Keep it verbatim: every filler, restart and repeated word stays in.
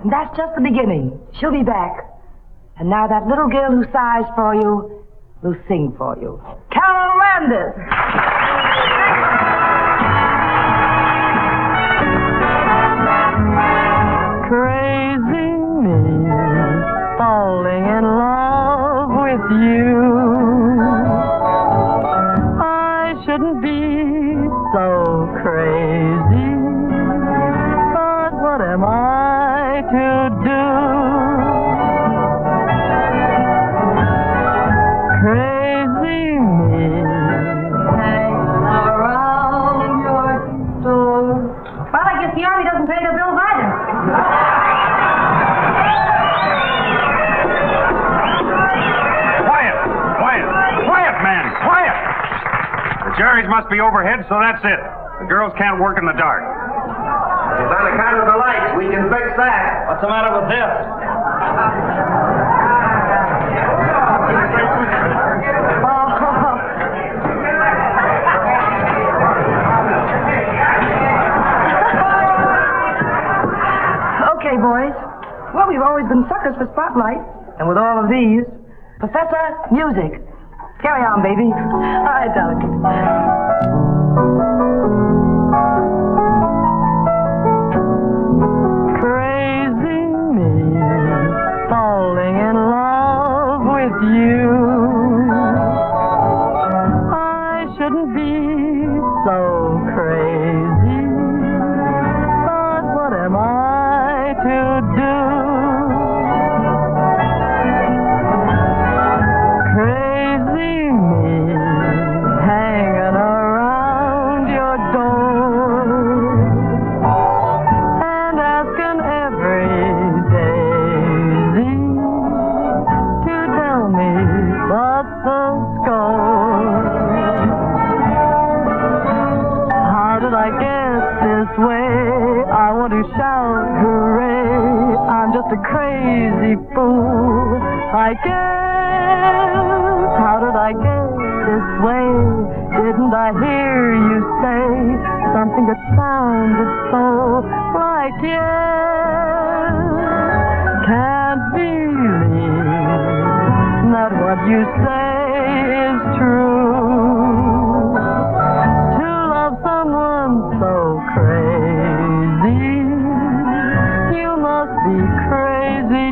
And that's just the beginning. She'll be back. And now that little girl who sighs for you will sing for you. Carol Landis! Crazy me, falling in love with you. I shouldn't be so crazy, but what am I to do? Crazy me, hanging around your door. Well, I guess the Army doesn't pay their bills either. Quiet! Quiet! Quiet, man! Quiet! The Jerry's must be overhead, so that's it. The girls can't work in the dark. It's on account of the lights. We can fix that. What's the matter with this? Okay, boys. Well, we've always been suckers for spotlight. And with all of these, Professor Music. Carry on, baby. All right, delicate. Crazy me, falling in love with you. I shouldn't be so crazy, but what am I to do? Crazy me, hanging around your door and asking every daisy to tell me what's the score. How did I get this way? I want to shout hooray. I'm just a crazy fool, I guess. How did I get this way? Didn't I hear you say something that sounded so like yes? Can't believe that what you say is true. To love someone so crazy, you must be crazy